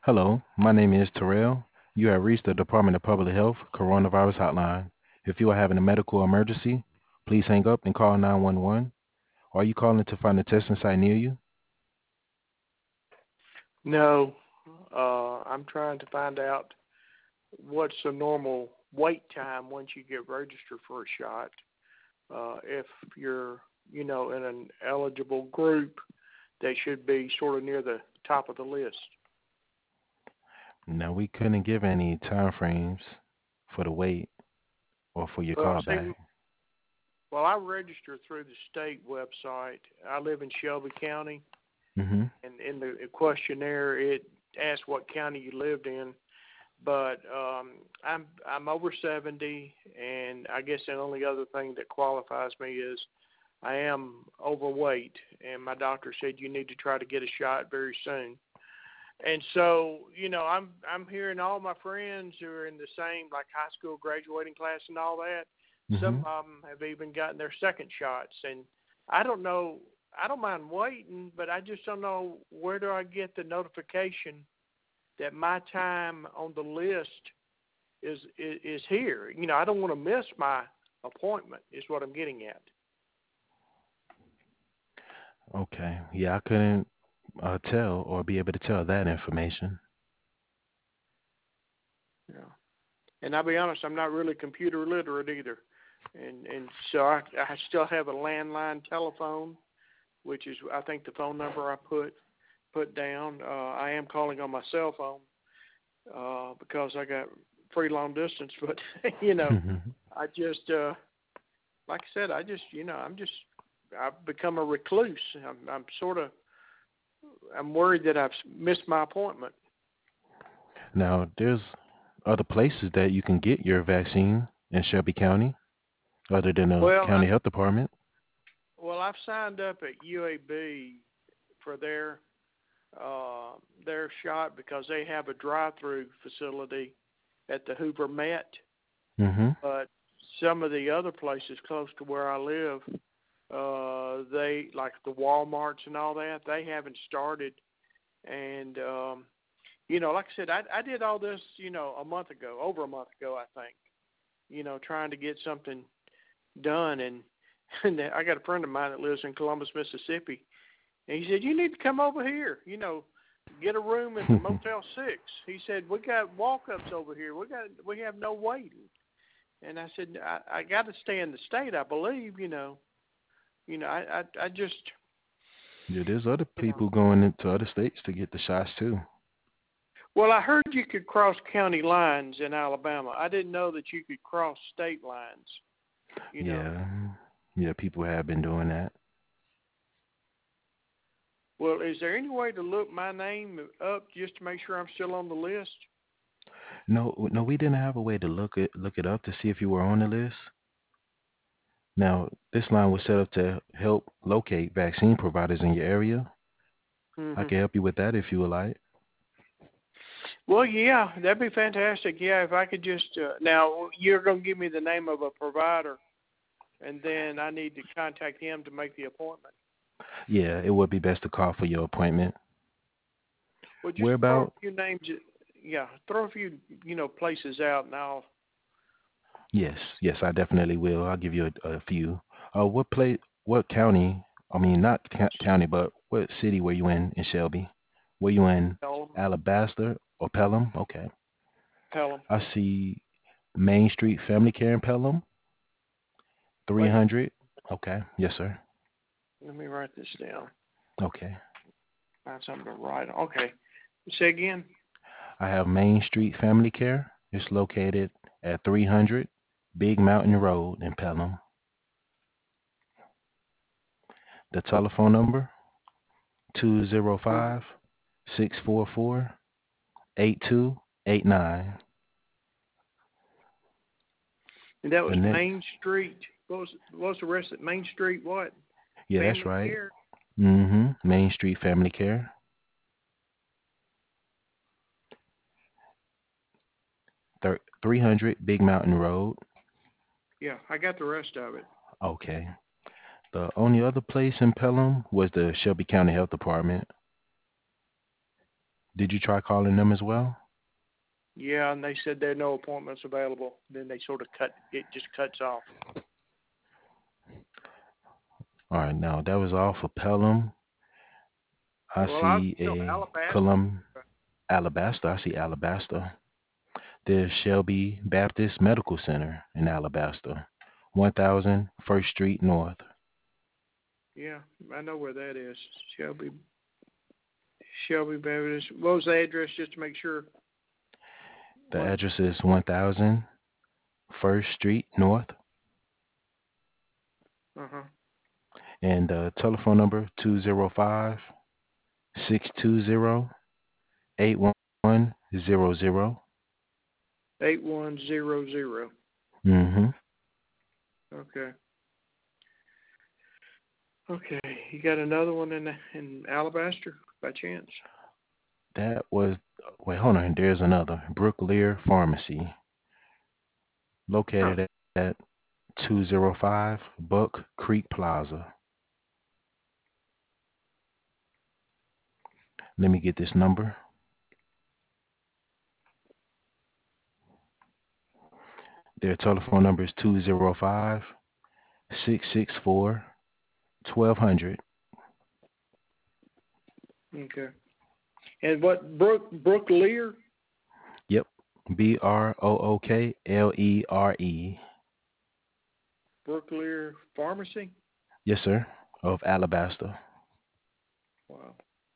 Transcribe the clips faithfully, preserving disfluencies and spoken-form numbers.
Hello, my name is Terrell. You have reached the Department of Public Health Coronavirus Hotline. If you are having a medical emergency, please hang up and call nine one one. Are you calling to find a testing site near you? No, uh, I'm trying to find out what's the normal wait time once you get registered for a shot. Uh, if you're, you know, in an eligible group, they should be sort of near the top of the list. No, we couldn't give any time frames for the wait or for your Well, call see, back. well, I registered through the state website. I live in Shelby County, Mm-hmm. and in the questionnaire, it asked what county you lived in. But um, I'm I'm over seventy, and I guess the only other thing that qualifies me is I am overweight, and my doctor said you need to try to get a shot very soon. And so, you know, I'm I'm hearing all my friends who are in the same like high school graduating class and all that. Some Mm-hmm. of them have even gotten their second shots, and I don't know. I don't mind waiting, but I just don't know where do I get the notification that my time on the list is, is is here. You know, I don't want to miss my appointment. Is what I'm getting at. Okay. Yeah, I couldn't uh, tell or be able to tell that information. Yeah. And I'll be honest, I'm not really computer literate either, and and so I I still have a landline telephone, which is I think the phone number I put put down. Uh, I am calling on my cell phone uh, because I got free long distance, but you know, I just uh, like I said, I just you know I'm just I've become a recluse. I'm, I'm sort of I'm worried that I've missed my appointment. Now, there's other places that you can get your vaccine in Shelby County other than the Well, I, county health department. well, I've signed up at U A B for their uh, their shot because they have a drive-through facility at the Hoover Met. Mm-hmm. But some of the other places close to where I live, uh, they like the WalMarts and all that. They haven't started, and um, you know, like I said, I, I did all this, you know, a month ago, over a month ago, I think. You know, trying to get something done, and and I got a friend of mine that lives in Columbus, Mississippi, and he said you need to come over here. You know, get a room at the Motel Six. He said we got walk-ups over here. We got we have no waiting. And I said, I, I got to stay in the state, I believe, you know. You know, I, I, I just, Yeah, there's other you know. people going into other states to get the shots too. Well, I heard you could cross county lines in Alabama. I didn't know that you could cross state lines, you know. Yeah, yeah, people have been doing that. Well, is there any way to look my name up just to make sure I'm still on the list? No, no, we didn't have a way to look it look it up to see if you were on the list. Now, this line was set up to help locate vaccine providers in your area. I Hmm. can help you with that if you would like. Well, yeah, that'd be fantastic. Yeah, if I could just, uh, now, you're going to give me the name of a provider, and then I need to contact him to make the appointment. Yeah, it would be best to call for your appointment. Well, just Where throw a about? few names. Yeah, throw a few, you know, places out, and I'll. Yes, yes, I definitely will. I'll give you a, a few. Uh, what place? What county? I mean, not ca- county, but what city were you in in Shelby? Were you in Tell them. Alabaster or Pelham? Okay. Tell them. I see Main Street Family Care in Pelham, Wait, three hundred. Okay. Yes, sir. let me write this down. Okay. Find something to write. Okay. Say again. I have Main Street Family Care. It's located at three hundred Big Mountain Road in Pelham. The telephone number two zero Uh-huh. five six four four eight two eight nine. And that The was next, Main Street. What was what was the rest of it? Main Street what? yeah, that's Family right. Care. Mm-hmm. Main Street Family Care. Thir- three hundred Big Mountain Road. Yeah, I got the rest of it. Okay. The only other place in Pelham was the Shelby County Health Department. Did you try calling them as well? Yeah, and they said there are no appointments available. Then they sort of cut it just cuts off. All right, now that was all for Pelham. I Well, I see you know a Alabaster. Colum Alabaster. I see Alabaster. There's Shelby Baptist Medical Center in Alabaster, one thousand First Street North. Yeah, I know where that is. Shelby Shelby Baptist. What was the address just to make sure? The One. address is one thousand First Street North, Uh huh. and uh, telephone number two zero five, six two zero, eight one zero zero. Eight one zero zero. Mm-hmm. Okay. Okay. You got another one in in Alabaster by chance? That was, wait, hold on. There's another. Brooklear Pharmacy, Huh. located at two zero five Buck Creek Plaza. Let me get this number. Their telephone number is two zero five, six six four, twelve hundred. Okay. And what Brook Brook Lear? Yep. B R O O K L E R E. Brook Lear Pharmacy? Yes, sir. Of Alabaster. Wow.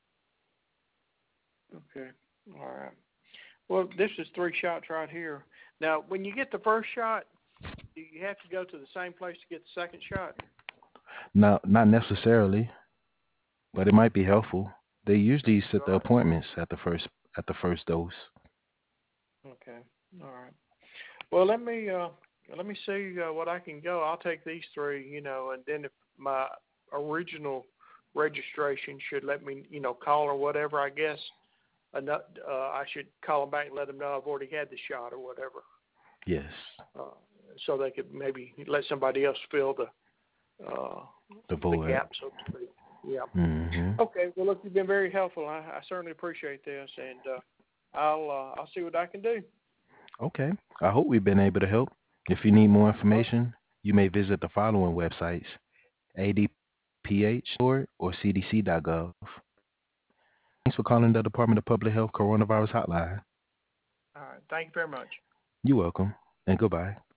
Okay. All right. Well, this is three shots right here. Now, when you get the first shot, do you have to go to the same place to get the second shot? No, not necessarily, but it might be helpful. They usually set the Right. appointments at the first at the first dose. Okay. All right. Well, let me uh, let me see uh, what I can go. I'll take these three, you know, and then if my original registration should let me, you know, call or whatever, I guess enough, uh, I should call them back and let them know I've already had the shot or whatever, Yes. uh, so they could maybe let somebody else fill the uh, The the void. gap, so to speak. Yeah. Mm-hmm. Okay. Well, look, you've been very helpful. I, I certainly appreciate this, and uh, I'll uh, I'll see what I can do. Okay. I hope we've been able to help. If you need more Oh, information, you may visit the following websites: A D P H dot org or C D C dot gov. Thanks for calling the Department of Public Health Coronavirus Hotline. all right. Thank you very much. You're welcome, and goodbye.